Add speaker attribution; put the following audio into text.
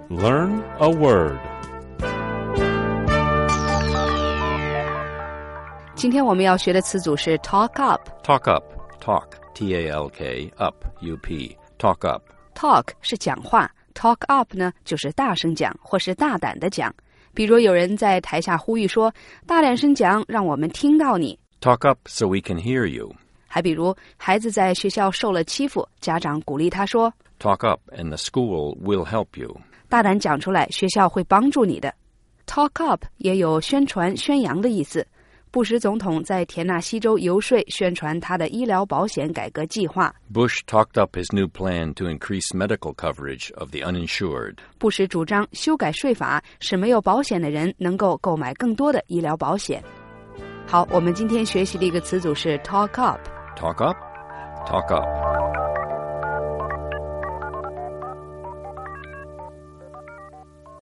Speaker 1: Learn a word.
Speaker 2: 今天我们要学的词组是 talk up.
Speaker 1: Talk up. Talk. T-A-L-K. Up. U-P. Talk up.
Speaker 2: Talk 是讲话， talk up 呢就是大声讲或是大胆的讲。比如有人在台下呼吁说，大点声讲，让我们听到你。
Speaker 1: Talk up so we can hear you.
Speaker 2: 还比如孩子在学校受了欺负，家长鼓励他说，
Speaker 1: Talk up and the school will help you.
Speaker 2: 大胆讲出来，学校会帮助你的。 Talk up 也有宣传宣扬的意思。布什总统在田纳西州游说宣传他的医疗保险改革计划。
Speaker 1: Bush talked up his new plan to increase medical coverage of the uninsured.
Speaker 2: 布什主张修改税法，使没有保险的人能够购买更多的医疗保险。好，我们今天学习的一个词组是 talk up.
Speaker 1: Talk up. Talk up.